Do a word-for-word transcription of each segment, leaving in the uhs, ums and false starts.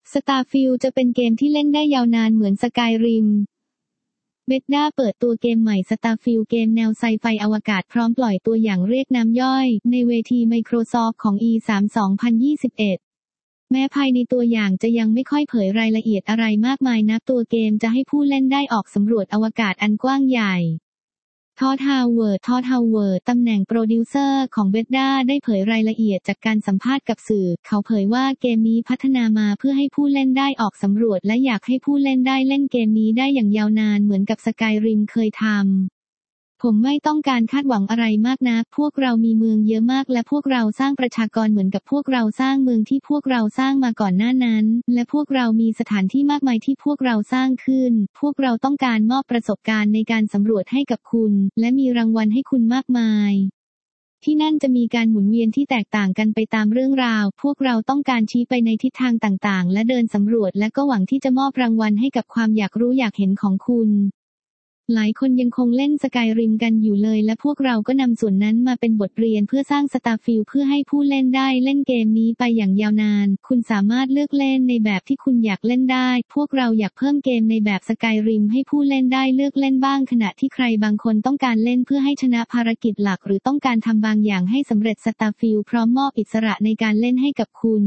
Starfield จะเป็นเกมที่เล่นได้ยาวนานเหมือน Skyrim Bethesda เปิดตัวเกมใหม่ Starfield เกมแนวไซไฟอวกาศพร้อมปล่อยตัวอย่างเรียกน้ำย่อยในเวที Microsoft ของ อี ทรี สองพันยี่สิบเอ็ด แม้ภายในตัวอย่างจะยังไม่ค่อยเผยรายละเอียดอะไรมากมายนักตัวเกมจะให้ผู้เล่นได้ออกสำรวจอวกาศอันกว้างใหญ่ทอดฮาวเวิร์ดทอดฮาวเวิร์ดตำแหน่งโปรดิวเซอร์ของ Bethesda ได้เผยรายละเอียดจากการสัมภาษณ์กับสื่อเขาเผยว่าเกมนี้พัฒนามาเพื่อให้ผู้เล่นได้ออกสำรวจและอยากให้ผู้เล่นได้เล่นเกมนี้ได้อย่างยาวนานเหมือนกับ Skyrim เคยทำผมไม่ต้องการคาดหวังอะไรมากนักพวกเรามีเมืองเยอะมากและพวกเราสร้างประชากรเหมือนกับพวกเราสร้างเมืองที่พวกเราสร้างมาก่อนหน้านั้นและพวกเรามีสถานที่มากมายที่พวกเราสร้างขึ้นพวกเราต้องการมอบประสบการณ์ในการสำรวจให้กับคุณและมีรางวัลให้คุณมากมายที่นั่นจะมีการหมุนเวียนที่แตกต่างกันไปตามเรื่องราวพวกเราต้องการชี้ไปในทิศทางต่างๆและเดินสำรวจและก็หวังที่จะมอบรางวัลให้กับความอยากรู้อยากเห็นของคุณหลายคนยังคงเล่น Skyrim กันอยู่เลยและพวกเราก็นำส่วนนั้นมาเป็นบทเรียนเพื่อสร้าง Starfield เพื่อให้ผู้เล่นได้เล่นเกมนี้ไปอย่างยาวนานคุณสามารถเลือกเล่นในแบบที่คุณอยากเล่นได้พวกเราอยากเพิ่มเกมในแบบ Skyrim ให้ผู้เล่นได้เลือกเล่นบ้างขณะที่ใครบางคนต้องการเล่นเพื่อให้ชนะภารกิจหลักหรือต้องการทำบางอย่างให้สำเร็จ Starfield พร้อมมอบอิสระในการเล่นให้กับคุณ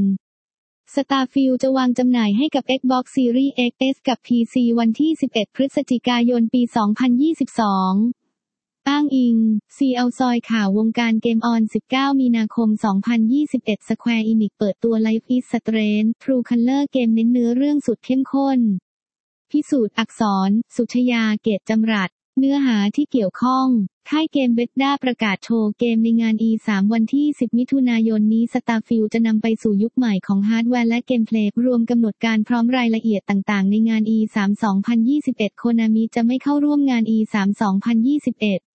Starfield จะวางจำหน่ายให้กับ Xbox Series เอ็กซ์ เอส กับ พี ซี วันที่ สิบเอ็ด พฤศจิกายน ปี สองพันยี่สิบสอง อ้างอิง ซี แอล ซอยข่าววงการเกมออน สิบเก้า มีนาคม สองพันยี่สิบเอ็ด Square Enix เปิดตัว Life is Strange True Color เกมเน้นเนื้อเรื่องสุดเข้มข้นพิสูจน์อักษร สุชยา เกตจำรัดเนื้อหาที่เกี่ยวข้องค่ายเกม Bethesda ประกาศโชว์เกมในงาน อี ทรี วันที่ สิบ มิถุนายนนี้ Starfield จะนำไปสู่ยุคใหม่ของฮาร์ดแวร์และเกมเพลย์รวมกำหนดการพร้อมรายละเอียดต่างๆในงาน อี ทรี สองพันยี่สิบเอ็ด Konami จะไม่เข้าร่วมงาน อี ทรี สองพันยี่สิบเอ็ด